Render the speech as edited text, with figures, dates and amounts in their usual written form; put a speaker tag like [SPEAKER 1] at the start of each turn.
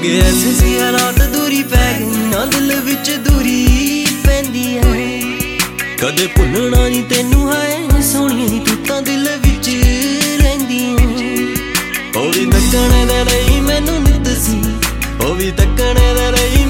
[SPEAKER 1] ਅੱਗੇ ਐਸੇ ਸੀ ਹਾਲਾਤ ਦੂਰੀ ਪੈ ਗਈ ਨਾ ਦਿਲ ਵਿੱਚ ਦੂਰੀ ਪੈਂਦੀ ਐ ਕਦੇ ਭੁੱਲਣਾ ਨੀ ਤੈਨੂੰ ਹੈ ਸੋਹਣੀਏ ਨੀ ਤੂੰ ਤਾਂ ਦਿਲ ਵਿੱਚ ਰਹਿੰਦੀ ਐ ਉਹ ਵੀ ਤੱਕਣੇ ਦੇ ਲਈ ਮੈਨੂੰ ਨਿੱਤ ਸੀ ਉਹ ਵੀ ਤੱਕਣੇ ਦੇ ਲਈ